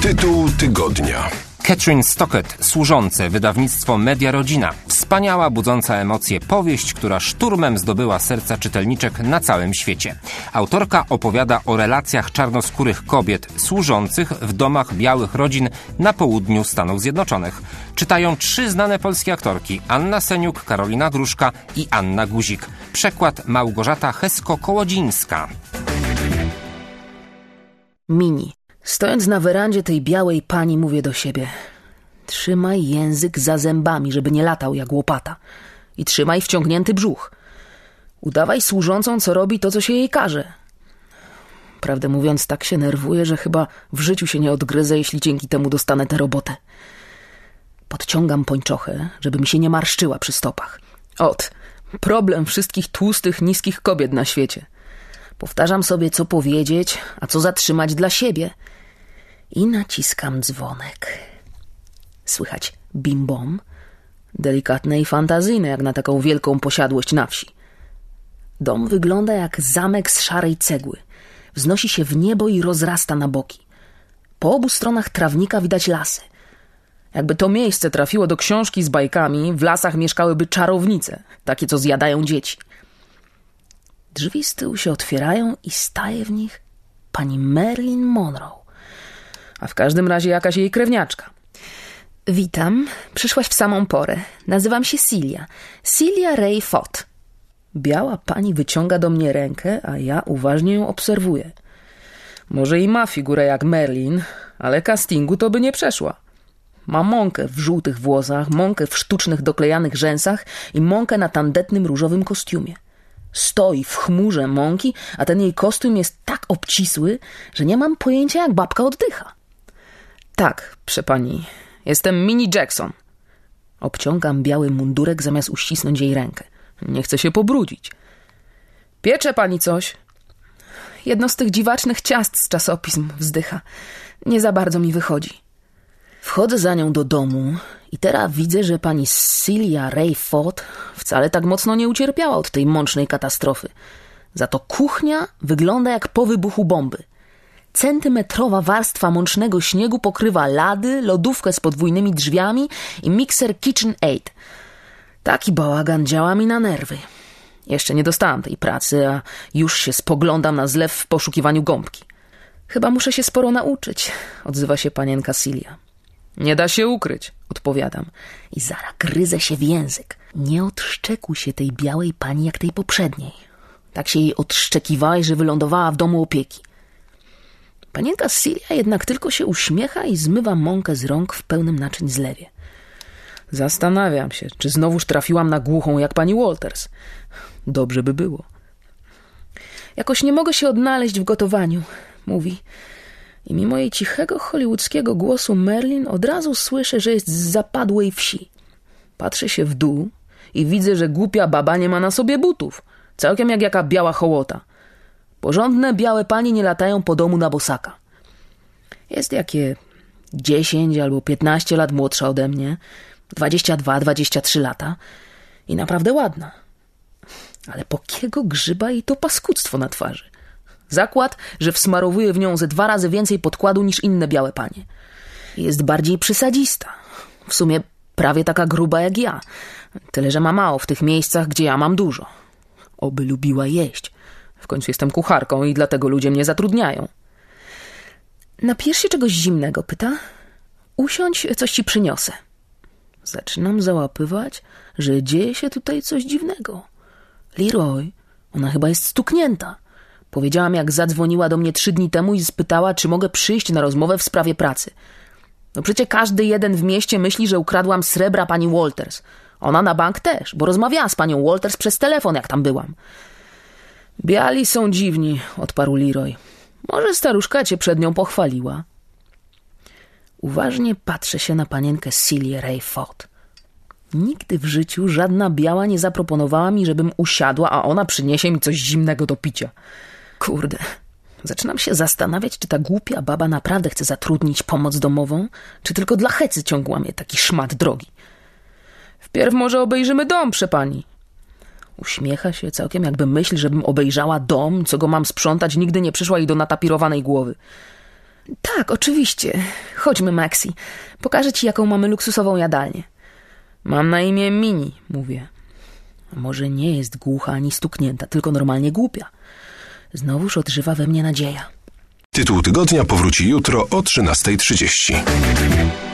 Tytuł tygodnia. Catherine Stockett, Służące, wydawnictwo Media Rodzina. Wspaniała, budząca emocje powieść, która szturmem zdobyła serca czytelniczek na całym świecie. Autorka opowiada o relacjach czarnoskórych kobiet służących w domach białych rodzin na południu Stanów Zjednoczonych. Czytają 3 znane polskie aktorki: Anna Seniuk, Karolina Gruszka i Anna Guzik. Przekład Małgorzata Hesko-Kołodzińska. Mini. Stojąc na werandzie tej białej pani, mówię do siebie: trzymaj język za zębami, żeby nie latał jak łopata. I trzymaj wciągnięty brzuch. Udawaj służącą, co robi to, co się jej każe. Prawdę mówiąc, tak się nerwuję, że chyba w życiu się nie odgryzę, jeśli dzięki temu dostanę tę robotę. Podciągam pończochę, żeby mi się nie marszczyła przy stopach. Problem wszystkich tłustych, niskich kobiet na świecie. Powtarzam sobie, co powiedzieć, a co zatrzymać dla siebie. I naciskam dzwonek. Słychać bim-bom, delikatne i fantazyjne, jak na taką wielką posiadłość na wsi. Dom wygląda jak zamek z szarej cegły. Wznosi się w niebo i rozrasta na boki. Po obu stronach trawnika widać lasy. Jakby to miejsce trafiło do książki z bajkami, w lasach mieszkałyby czarownice, takie, co zjadają dzieci. Drzwi z tyłu się otwierają i staje w nich pani Marilyn Monroe, a w każdym razie jakaś jej krewniaczka. Witam, przyszłaś w samą porę. Nazywam się Celia Ray Fott. Biała pani wyciąga do mnie rękę, a ja uważnie ją obserwuję. Może i ma figurę jak Marilyn, ale castingu to by nie przeszła. Ma mąkę w żółtych włosach, mąkę w sztucznych doklejanych rzęsach i mąkę na tandetnym różowym kostiumie. Stoi w chmurze mąki, a ten jej kostium jest tak obcisły, że nie mam pojęcia, jak babka oddycha. Tak, proszę pani, jestem Minnie Jackson. Obciągam biały mundurek, zamiast uścisnąć jej rękę. Nie chcę się pobrudzić. Piecze pani coś? Jedno z tych dziwacznych ciast z czasopism, wzdycha. Nie za bardzo mi wychodzi. Wchodzę za nią do domu i teraz widzę, że pani Celia Ray Fott wcale tak mocno nie ucierpiała od tej mącznej katastrofy. Za to kuchnia wygląda jak po wybuchu bomby. Centymetrowa warstwa mącznego śniegu pokrywa lady, lodówkę z podwójnymi drzwiami i mikser KitchenAid. Taki bałagan działa mi na nerwy. Jeszcze nie dostałam tej pracy, a już się spoglądam na zlew w poszukiwaniu gąbki. Chyba muszę się sporo nauczyć, odzywa się panienka Celia. Nie da się ukryć, odpowiadam. I zaraz gryzę się w język. Nie odszczekuj się tej białej pani jak tej poprzedniej. Tak się jej odszczekiwałeś, że wylądowała w domu opieki. Panienka Celia jednak tylko się uśmiecha i zmywa mąkę z rąk w pełnym naczyń zlewie. Zastanawiam się, czy znowuż trafiłam na głuchą jak pani Walters. Dobrze by było. Jakoś nie mogę się odnaleźć w gotowaniu, mówi. I mimo jej cichego hollywoodzkiego głosu Marilyn od razu słyszę, że jest z zapadłej wsi. Patrzę się w dół i widzę, że głupia baba nie ma na sobie butów. Całkiem jak jaka biała hołota. Porządne białe panie nie latają po domu na bosaka. Jest jakie 10 albo 15 lat młodsza ode mnie, 22-23 lata i naprawdę ładna. Ale po kiego grzyba jej to paskudztwo na twarzy? Zakład, że wsmarowuje w nią ze 2 razy więcej podkładu niż inne białe panie. Jest bardziej przysadzista. W sumie prawie taka gruba jak ja. Tyle, że ma mało w tych miejscach, gdzie ja mam dużo. Oby lubiła jeść. W końcu jestem kucharką i dlatego ludzie mnie zatrudniają. Napijesz się czegoś zimnego, pyta. Usiądź, coś ci przyniosę. Zaczynam załapywać, że dzieje się tutaj coś dziwnego. Leroy, ona chyba jest stuknięta. Powiedziałam, jak zadzwoniła do mnie 3 dni temu i spytała, czy mogę przyjść na rozmowę w sprawie pracy. No przecież każdy jeden w mieście myśli, że ukradłam srebra pani Walters. Ona na bank też, bo rozmawiała z panią Walters przez telefon, jak tam byłam. Biali są dziwni, odparł Leroy. Może staruszka cię przed nią pochwaliła. Uważnie patrzę się na panienkę Celię Ray Fott. Nigdy w życiu żadna biała nie zaproponowała mi, żebym usiadła, a ona przyniesie mi coś zimnego do picia. Kurde, zaczynam się zastanawiać, czy ta głupia baba naprawdę chce zatrudnić pomoc domową, czy tylko dla hecy ciągła mnie taki szmat drogi. Wpierw może obejrzymy dom, prze pani. Uśmiecha się całkiem, jakby myśl, żebym obejrzała dom, co go mam sprzątać, nigdy nie przyszła jej do natapirowanej głowy. Tak, oczywiście. Chodźmy, Maxi. Pokażę ci, jaką mamy luksusową jadalnię. Mam na imię Mini, mówię. A może nie jest głucha ani stuknięta, tylko normalnie głupia. Znowuż odżywa we mnie nadzieja. Tytuł tygodnia powróci jutro o 13:30.